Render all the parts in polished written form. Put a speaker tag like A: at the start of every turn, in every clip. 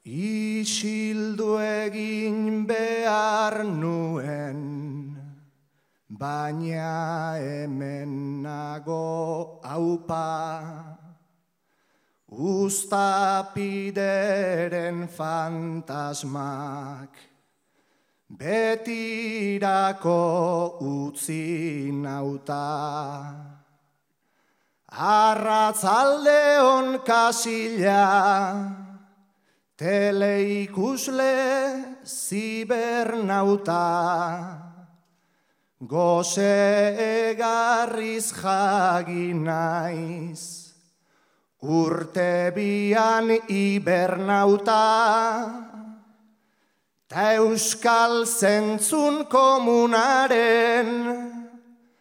A: Isildu egin behar nuen, baina hemen nago aupa. Uztapideren fantasmak betirako utzi nauta. Arratzaldeon kasila, teleikusle zibernauta, goze egarriz jagin naiz, urte bian hibernauta, ta euskal zentzun komunaren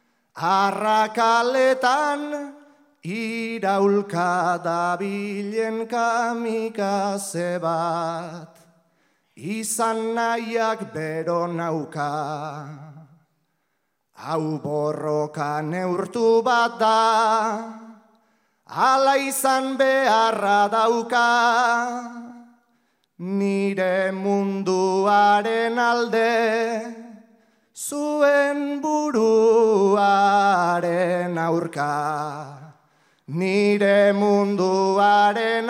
A: arrakaletan iraulka dabilen kamikaze bat, izan nahiak bero nauka. Hau borroka neurtu bat da, ala izan beharra dauka. Nire munduaren alde, zuen buruaren aurka. Nire munduaren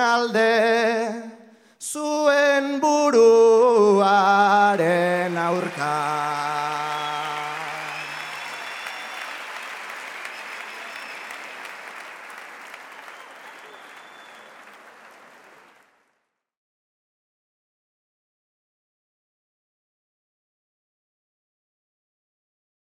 A: alde, zuen buruaren aurka.